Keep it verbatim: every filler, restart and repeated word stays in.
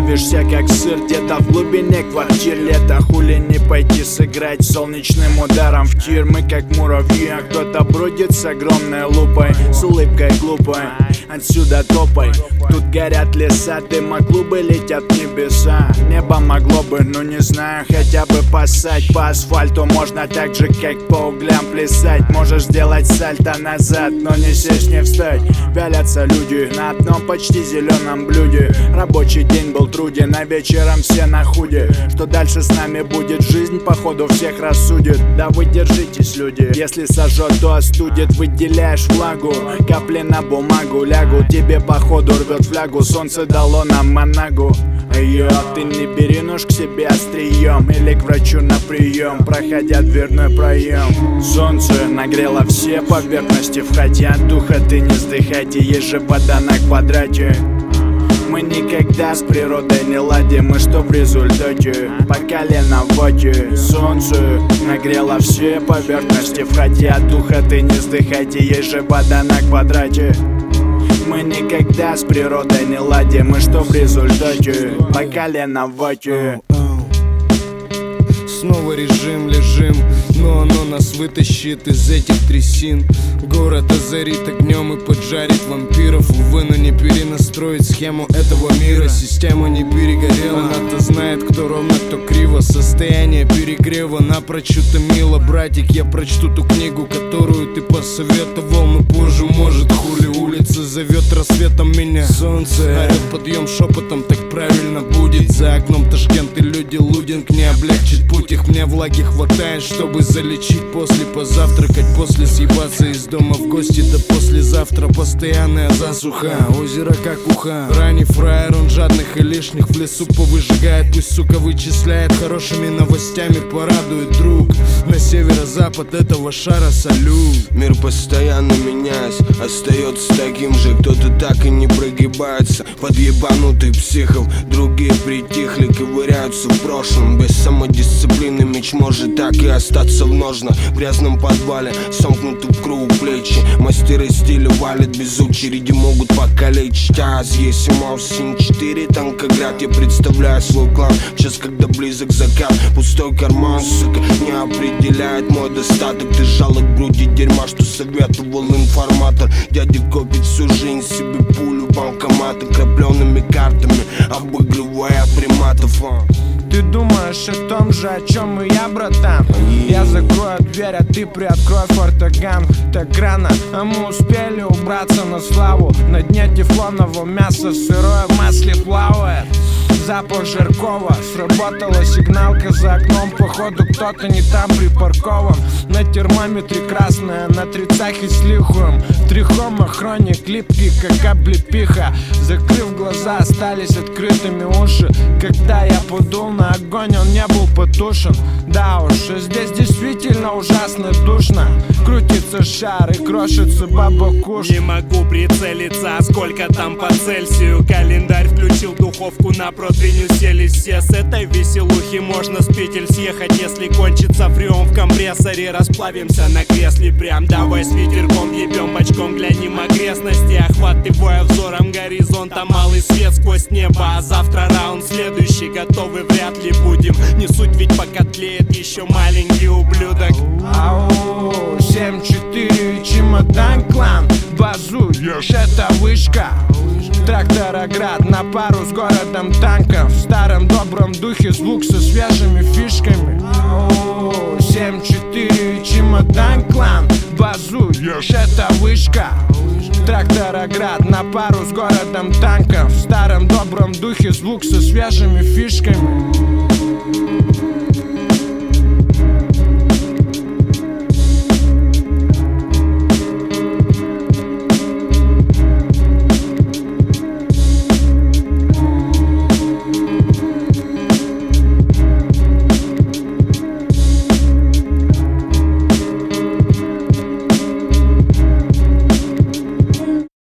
плавишься как сыр где-то в глубине квартир. Лето, хули не пойти сыграть солнечным ударом в тир. Мы как муравьи, а кто-то бродит с огромной лупой, с улыбкой глупой. Отсюда топай, тут горят леса, дымоклубы летят в небеса. Небо могло бы, ну не знаю, хотя бы поссать. По асфальту можно так же, как по углям плясать. Можешь сделать сальто назад, но не сесть, не встать. Вялятся люди на одном почти зеленом блюде. Рабочий день был труден, а вечером все на худе. Что дальше с нами будет, жизнь походу всех рассудит. Да вы держитесь, люди, если сожжет, то остудит. Выделяешь влагу, капли на бумагу лягу. Тебе походу рвет флягу, солнце дало нам манагу. Йо, ты не бери нож к себе острием или к врачу на прием, проходя дверной проем. Солнце нагрело все поверхности, входя от духа ты не вздыхайте, есть же вода на квадрате. Мы никогда с природой не ладим, мы что в результате? По колено в воде. Солнце нагрело все поверхности, входя от духа ты не вздыхайте, есть же вода на квадрате. Мы никогда с природой не ладим, мы что в результате? По колено в воде. Снова режим, лежим, но оно нас вытащит из этих трясин. Город озарит огнем и поджарит вампиров. Увы, но не перенастроить схему этого мира. Система не перегорела, она-то знает, кто ровно, кто криво. Состояние перегрева напрочь утомило. Братик, я прочту ту книгу, которую ты посоветовал, но позже, может, хули. Улица зовет рассветом меня. Солнце орет подъем шепотом, так правильно будет. За окном Ташкент и люди лудинг не облегчит путь. Их мне влаги хватает, чтобы залечить. После позавтракать, после съебаться из дома в гости до послезавтра. Постоянная засуха, озеро как уха. Ранний фраер, он жадных и лишних в лесу повыжигает. Пусть, сука, вычисляет, хорошими новостями порадует друг. На северо-запад этого шара салют. Мир постоянно меняясь, остается таким же. Кто-то так и не прогибается под ебанутых психов. Другие притихли, ковыряются в прошлом. Без самодисциплины меч может так и остаться в ножнах. В грязном подвале, сомкнуты в круг плечи. Мастеры стиля валят без очереди, могут покалечить. А здесь Син четыре, Танкоград. Я представляю свой клан в час, когда близок закат. Пустой карман, сука, не определяет мой достаток. Ты жалок в груди дерьма, что советовал информатор. Дядя копит всю жизнь себе пулю банкомата, крапленными картами, обыгрывая приматов. Ты думаешь о том же, о чем и я, братан? Я закрою дверь, а ты приоткрой фортоган. Так рано, а мы успели убраться на славу. На дне тефлонового мяса сырое в масле плавает. Запах жаркого, сработала сигналка за окном. Походу кто-то не там припаркован. На термометре красная, на тридцах и слихуем. Трихома, хроник, липкий, как облепиха. Закрыв глаза, остались открытыми уши. Когда я подул на огонь, он не был потушен. Да уж, здесь действительно ужасно душно. Крутится шар и крошится баба куш. Не могу прицелиться, сколько там по Цельсию. Календарь включил, духовку на противень уселись все. С этой веселухи можно с петель съехать. Если кончится фреон в компрессоре, расплавимся на кресле прям. Давай с ветерком ебем бочком, глянем окрестности. Охватывая взором горизонта малый свет сквозь небо. А завтра раунд следующий, готовы вряд ли будем. Не суть, ведь пока тлеет еще маленький ублюдок. Ау, семь четыре и чемодан клан. Базуешь, это вышка. Трактороград на пару с городом танков. В старом добром духе звук со свежими фишками. Ау, семь четыре и чемодан клан. Базуешь, это вышка. Трактороград на пару с городом танков. В старом добром духе звук со свежими фишками.